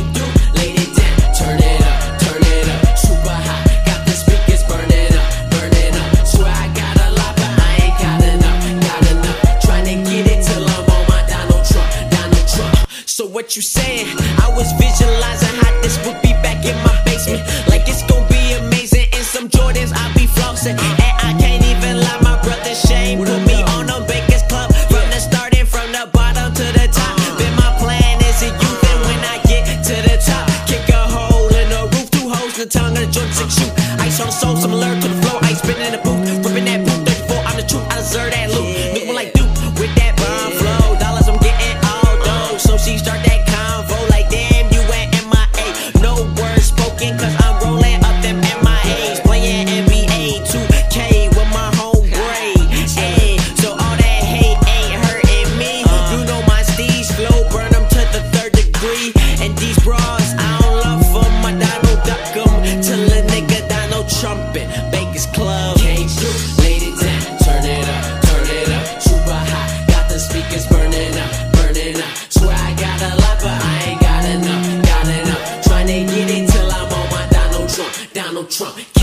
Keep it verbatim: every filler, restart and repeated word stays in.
Came through, laid it down, turn it up, turn it up, super hot. Got the speakers burning up, burning up. Swear I got a lot, but I ain't got enough, got enough. Trying to get it till I'm on my Donald Trump, Donald Trump. So what you saying? I was visualizing how this would be back in my basement. Like it's gonna be amazing. In some Jordans, I'll be flossing. And I can't even lie, my brother Shane put me on a Baker's Club. From the starting, from the bottom to the top. Then my plan is a youth, and when I get to the top, kick a hole in the roof, two holes in the tongue of the Jordan six shoe. Ice on the soul, some alert to the floor. Ice spinning in the booth, ripping that boot, thirty-four, I'm the truth, I deserve that loot. Looking like Duke with that bomb flow. Dollars, I'm getting all those. So she start that convo like, damn, you at M I A. No words spoken, cause I'm rolling up them M I As. Playing N B A two K with my homeboy. Ayy, so all that hate ain't hurting me. You know my steez flow, burn them to the third degree. And these bras, I don't love them, my Donald Duck 'em. Till a nigga Donald Trumpin', Baker's Club. Came through, laid it down, turn it up, turn it up, super hot. Got the speakers burning up, burning up. Swear I got a lot, but I ain't got enough, got enough. Trying to get it till I'm on my Donald Trump, Donald Trump.